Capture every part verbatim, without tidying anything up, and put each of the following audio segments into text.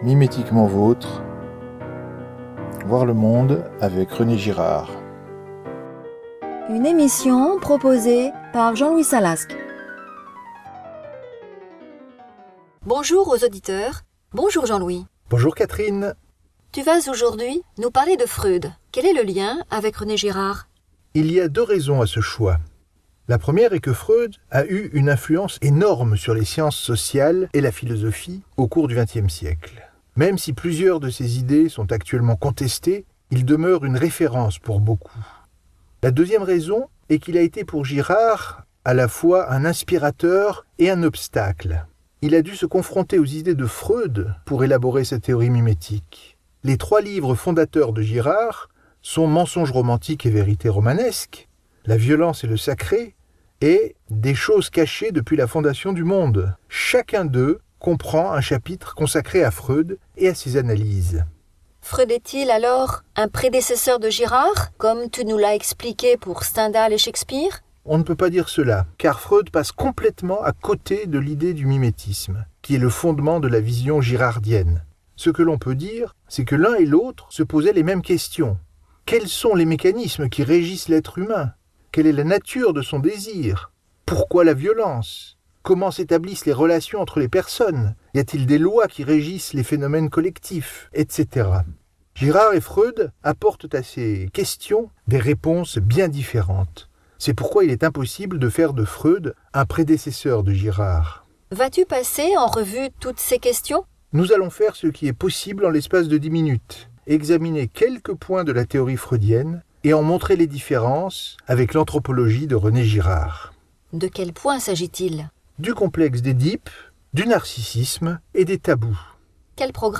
Mimétiquement vôtre, voir le monde avec René Girard. Une émission proposée par Jean-Louis Salasque. Bonjour aux auditeurs. Bonjour Jean-Louis. Bonjour Catherine. Tu vas aujourd'hui nous parler de Freud. Quel est le lien avec René Girard ? Il y a deux raisons à ce choix. La première est que Freud a eu une influence énorme sur les sciences sociales et la philosophie au cours du vingtième siècle. Même si plusieurs de ses idées sont actuellement contestées, il demeure une référence pour beaucoup. La deuxième raison est qu'il a été pour Girard à la fois un inspirateur et un obstacle. Il a dû se confronter aux idées de Freud pour élaborer sa théorie mimétique. Les trois livres fondateurs de Girard sont Mensonges romantiques et vérités romanesques, La violence et le sacré, et Des choses cachées depuis la fondation du monde. Chacun d'eux comprend un chapitre consacré à Freud et à ses analyses. Freud est-il alors un prédécesseur de Girard, comme tu nous l'as expliqué pour Stendhal et Shakespeare ? On ne peut pas dire cela, car Freud passe complètement à côté de l'idée du mimétisme, qui est le fondement de la vision girardienne. Ce que l'on peut dire, c'est que l'un et l'autre se posaient les mêmes questions. Quels sont les mécanismes qui régissent l'être humain ? Quelle est la nature de son désir ? Pourquoi la violence ? Comment s'établissent les relations entre les personnes ? Y a-t-il des lois qui régissent les phénomènes collectifs, et cetera. Girard et Freud apportent à ces questions des réponses bien différentes. C'est pourquoi il est impossible de faire de Freud un prédécesseur de Girard. Vas-tu passer en revue toutes ces questions ? Nous allons faire ce qui est possible en l'espace de dix minutes, examiner quelques points de la théorie freudienne et en montrer les différences avec l'anthropologie de René Girard. De quels points s'agit-il ? Du complexe d'Édipe, du narcissisme et des tabous. Quel programme ?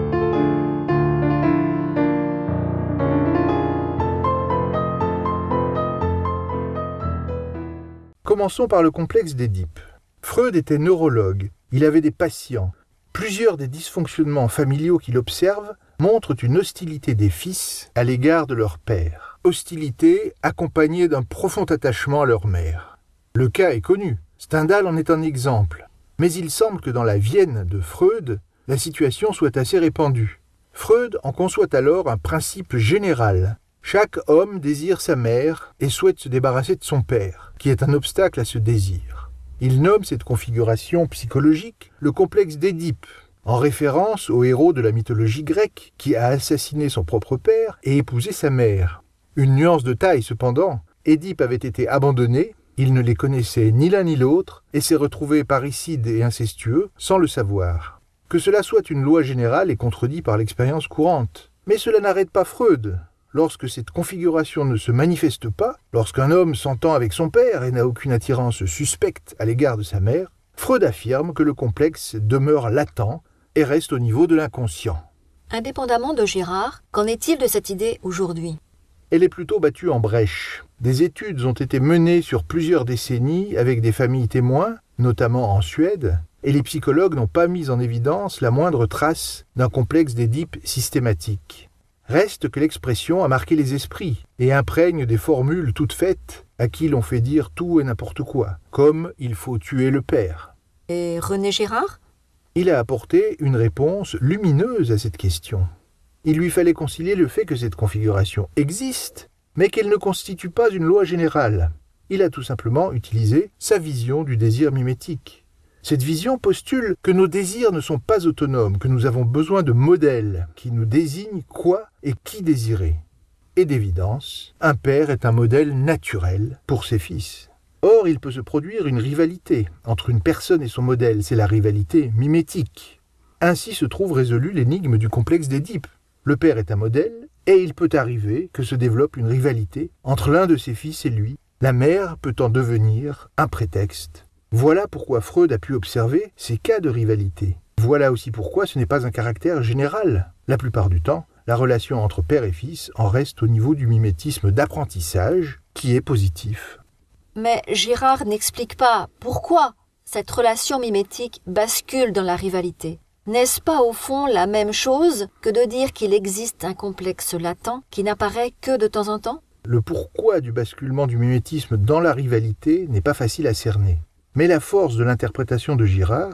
Commençons par le complexe d'Édipe. Freud était neurologue, il avait des patients. Plusieurs des dysfonctionnements familiaux qu'il observe montrent une hostilité des fils à l'égard de leur père. Hostilité accompagnée d'un profond attachement à leur mère. Le cas est connu. Stendhal en est un exemple, mais il semble que dans la Vienne de Freud, la situation soit assez répandue. Freud en conçoit alors un principe général. Chaque homme désire sa mère et souhaite se débarrasser de son père, qui est un obstacle à ce désir. Il nomme cette configuration psychologique le complexe d'Édipe, en référence au héros de la mythologie grecque qui a assassiné son propre père et épousé sa mère. Une nuance de taille cependant, Édipe avait été abandonné. Il ne les connaissait ni l'un ni l'autre et s'est retrouvé parricide et incestueux sans le savoir. Que cela soit une loi générale est contredit par l'expérience courante. Mais cela n'arrête pas Freud. Lorsque cette configuration ne se manifeste pas, lorsqu'un homme s'entend avec son père et n'a aucune attirance suspecte à l'égard de sa mère, Freud affirme que le complexe demeure latent et reste au niveau de l'inconscient. Indépendamment de Girard, qu'en est-il de cette idée aujourd'hui ? Elle est plutôt battue en brèche. Des études ont été menées sur plusieurs décennies avec des familles témoins, notamment en Suède, et les psychologues n'ont pas mis en évidence la moindre trace d'un complexe d'Édipe systématique. Reste que l'expression a marqué les esprits et imprègne des formules toutes faites à qui l'on fait dire tout et n'importe quoi, comme « il faut tuer le père ». Et René Girard ? Il a apporté une réponse lumineuse à cette question. Il lui fallait concilier le fait que cette configuration existe, mais qu'elle ne constitue pas une loi générale. Il a tout simplement utilisé sa vision du désir mimétique. Cette vision postule que nos désirs ne sont pas autonomes, que nous avons besoin de modèles qui nous désignent quoi et qui désirer. Et d'évidence, un père est un modèle naturel pour ses fils. Or, il peut se produire une rivalité entre une personne et son modèle, c'est la rivalité mimétique. Ainsi se trouve résolue l'énigme du complexe d'Édipe. Le père est un modèle, et il peut arriver que se développe une rivalité entre l'un de ses fils et lui. La mère peut en devenir un prétexte. Voilà pourquoi Freud a pu observer ces cas de rivalité. Voilà aussi pourquoi ce n'est pas un caractère général. La plupart du temps, la relation entre père et fils en reste au niveau du mimétisme d'apprentissage, qui est positif. Mais Girard n'explique pas pourquoi cette relation mimétique bascule dans la rivalité. N'est-ce pas au fond la même chose que de dire qu'il existe un complexe latent qui n'apparaît que de temps en temps ? Le pourquoi du basculement du mimétisme dans la rivalité n'est pas facile à cerner. Mais la force de l'interprétation de Girard,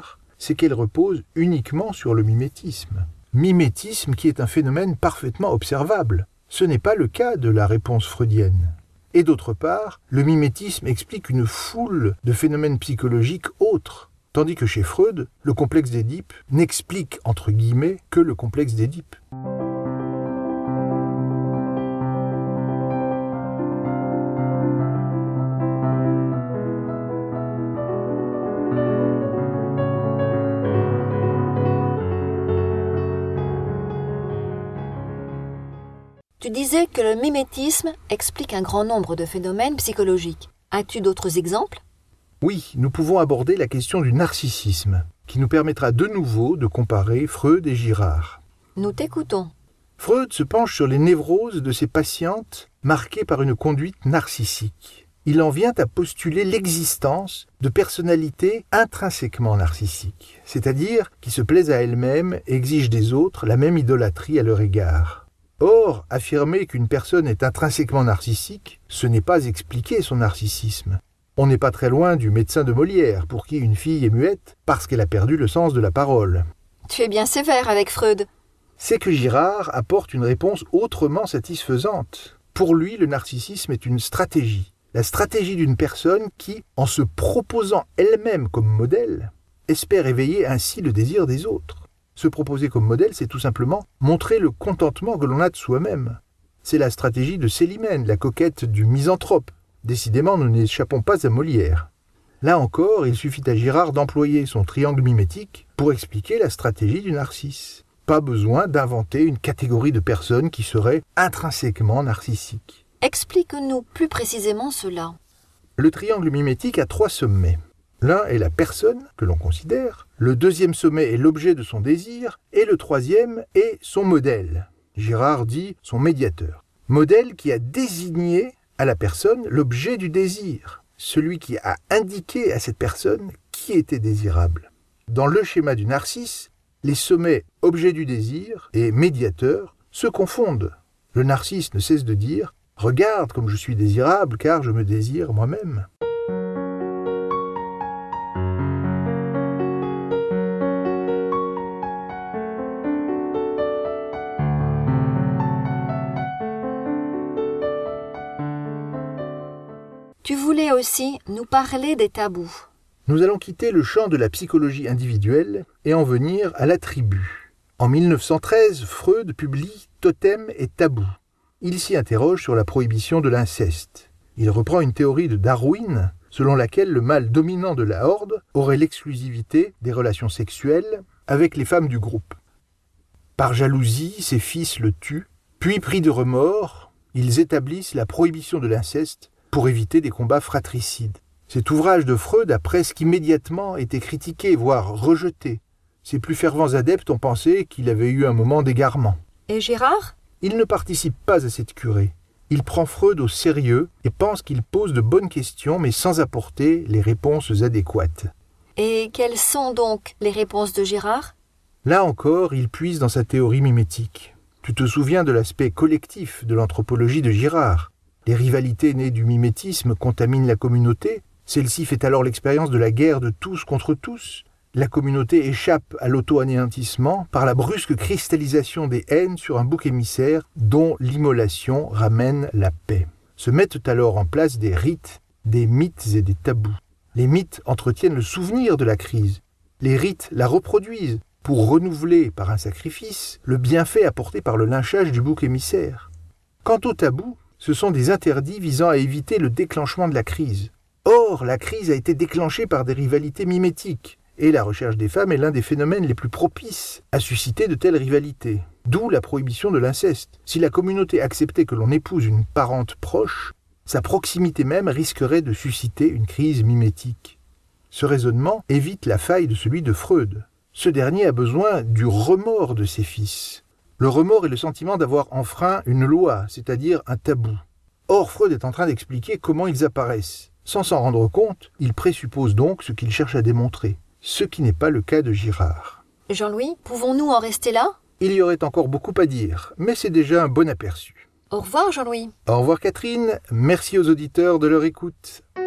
c'est qu'elle repose uniquement sur le mimétisme. Mimétisme qui est un phénomène parfaitement observable. Ce n'est pas le cas de la réponse freudienne. Et d'autre part, le mimétisme explique une foule de phénomènes psychologiques autres, tandis que chez Freud, le complexe d'Édipe n'explique, entre guillemets, que le complexe d'Édipe. Tu disais que le mimétisme explique un grand nombre de phénomènes psychologiques. As-tu d'autres exemples ? Oui, nous pouvons aborder la question du narcissisme, qui nous permettra de nouveau de comparer Freud et Girard. Nous t'écoutons. Freud se penche sur les névroses de ses patientes marquées par une conduite narcissique. Il en vient à postuler l'existence de personnalités intrinsèquement narcissiques, c'est-à-dire qui se plaisent à elles-mêmes et exigent des autres la même idolâtrie à leur égard. Or, affirmer qu'une personne est intrinsèquement narcissique, ce n'est pas expliquer son narcissisme. On n'est pas très loin du médecin de Molière, pour qui une fille est muette parce qu'elle a perdu le sens de la parole. Tu es bien sévère avec Freud. C'est que Girard apporte une réponse autrement satisfaisante. Pour lui, le narcissisme est une stratégie. La stratégie d'une personne qui, en se proposant elle-même comme modèle, espère éveiller ainsi le désir des autres. Se proposer comme modèle, c'est tout simplement montrer le contentement que l'on a de soi-même. C'est la stratégie de Célimène, la coquette du misanthrope. Décidément, nous n'échappons pas à Molière. Là encore, il suffit à Girard d'employer son triangle mimétique pour expliquer la stratégie du narcisse. Pas besoin d'inventer une catégorie de personnes qui seraient intrinsèquement narcissiques. Explique-nous plus précisément cela. Le triangle mimétique a trois sommets. L'un est la personne que l'on considère, le deuxième sommet est l'objet de son désir, et le troisième est son modèle. Girard dit son médiateur. Modèle qui a désigné à la personne l'objet du désir, celui qui a indiqué à cette personne qui était désirable. Dans le schéma du narcisse, les sommets objet du désir et médiateur se confondent. Le narcisse ne cesse de dire « Regarde comme je suis désirable car je me désire moi-même ». Tu voulais aussi nous parler des tabous. Nous allons quitter le champ de la psychologie individuelle et en venir à la tribu. En mille neuf cent treize, Freud publie « Totem et tabou ». Il s'y interroge sur la prohibition de l'inceste. Il reprend une théorie de Darwin selon laquelle le mâle dominant de la horde aurait l'exclusivité des relations sexuelles avec les femmes du groupe. Par jalousie, ses fils le tuent, puis pris de remords, ils établissent la prohibition de l'inceste pour éviter des combats fratricides. Cet ouvrage de Freud a presque immédiatement été critiqué, voire rejeté. Ses plus fervents adeptes ont pensé qu'il avait eu un moment d'égarement. Et Girard ? Il ne participe pas à cette curée. Il prend Freud au sérieux et pense qu'il pose de bonnes questions, mais sans apporter les réponses adéquates. Et quelles sont donc les réponses de Girard ? Là encore, il puise dans sa théorie mimétique. Tu te souviens de l'aspect collectif de l'anthropologie de Girard. Les rivalités nées du mimétisme contaminent la communauté. Celle-ci fait alors l'expérience de la guerre de tous contre tous. La communauté échappe à l'auto-anéantissement par la brusque cristallisation des haines sur un bouc émissaire dont l'immolation ramène la paix. Se mettent alors en place des rites, des mythes et des tabous. Les mythes entretiennent le souvenir de la crise. Les rites la reproduisent pour renouveler par un sacrifice le bienfait apporté par le lynchage du bouc émissaire. Quant aux tabous, ce sont des interdits visant à éviter le déclenchement de la crise. Or, la crise a été déclenchée par des rivalités mimétiques, et la recherche des femmes est l'un des phénomènes les plus propices à susciter de telles rivalités. D'où la prohibition de l'inceste. Si la communauté acceptait que l'on épouse une parente proche, sa proximité même risquerait de susciter une crise mimétique. Ce raisonnement évite la faille de celui de Freud. Ce dernier a besoin du remords de ses fils. Le remords est le sentiment d'avoir enfreint une loi, c'est-à-dire un tabou. Or, Freud est en train d'expliquer comment ils apparaissent. Sans s'en rendre compte, il présuppose donc ce qu'il cherche à démontrer, ce qui n'est pas le cas de Girard. Jean-Louis, pouvons-nous en rester là ? Il y aurait encore beaucoup à dire, mais c'est déjà un bon aperçu. Au revoir Jean-Louis. Au revoir Catherine, merci aux auditeurs de leur écoute.